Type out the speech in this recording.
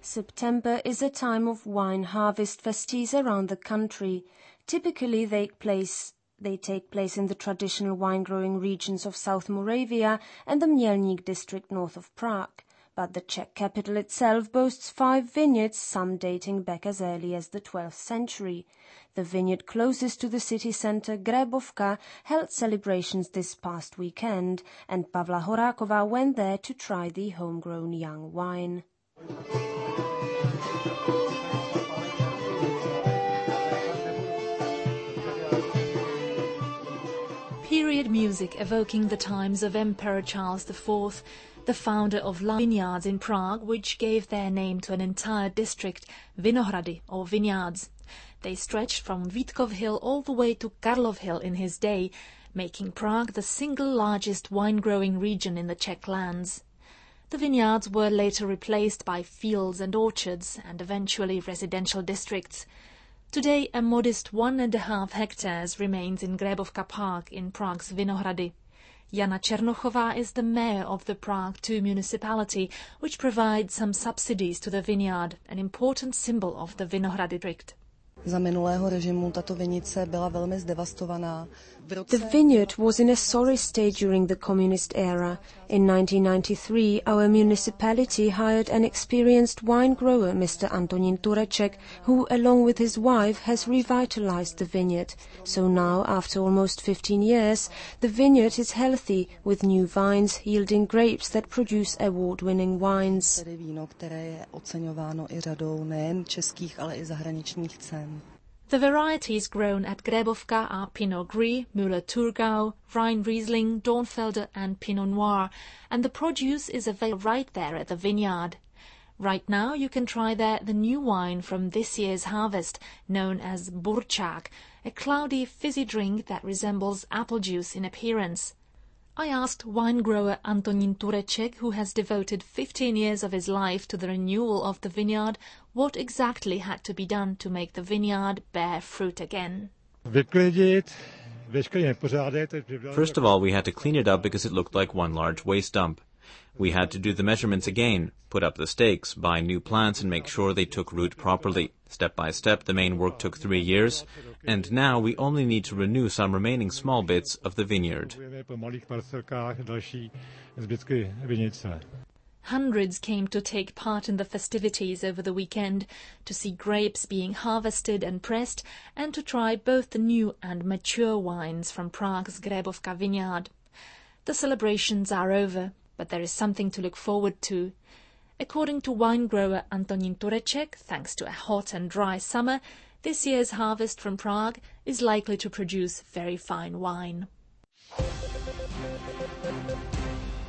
September is a time of wine harvest festivals around the country. Typically they take place in the traditional wine-growing regions of South Moravia and the Mělník district north of Prague. But the Czech capital itself boasts 5 vineyards, some dating back as early as the 12th century. The vineyard closest to the city centre, Grébovka, held celebrations this past weekend, and Pavla Horáková went there to try the homegrown young wine. Period music evoking the times of Emperor Charles IV, the founder of vineyards in Prague, which gave their name to an entire district, Vinohrady or vineyards. They stretched from Vítkov Hill all the way to Karlov Hill in his day, making Prague the single largest wine-growing region in the Czech lands. The vineyards were later replaced by fields and orchards and eventually residential districts. Today, a modest 1.5 hectares remains in Grébovka Park in Prague's Vinohrady. Jana Černochová is the mayor of the Prague II municipality, which provides some subsidies to the vineyard, an important symbol of the Vinohrady district. The vineyard was in a sorry state during the communist era. In 1993, our municipality hired an experienced wine grower, Mr. Antonín Tureček, who, along with his wife, has revitalized the vineyard. So now, after almost 15 years, the vineyard is healthy, with new vines yielding grapes that produce award-winning wines. The varieties grown at Grébovka are Pinot Gris, Müller-Thurgau, Rhine Riesling, Dornfelder and Pinot Noir, and the produce is available right there at the vineyard. Right now you can try there the new wine from this year's harvest, known as Burčák, a cloudy, fizzy drink that resembles apple juice in appearance. I asked wine grower Antonín Tureček, who has devoted 15 years of his life to the renewal of the vineyard, what exactly had to be done to make the vineyard bear fruit again. First of all, we had to clean it up because it looked like one large waste dump. We had to do the measurements again, put up the stakes, buy new plants and make sure they took root properly. Step by step, the main work took 3 years, and now we only need to renew some remaining small bits of the vineyard. Hundreds came to take part in the festivities over the weekend, to see grapes being harvested and pressed, and to try both the new and mature wines from Prague's Grébovka vineyard. The celebrations are over, but there is something to look forward to. According to wine grower Antonín Tureček, thanks to a hot and dry summer, this year's harvest from Prague is likely to produce very fine wine.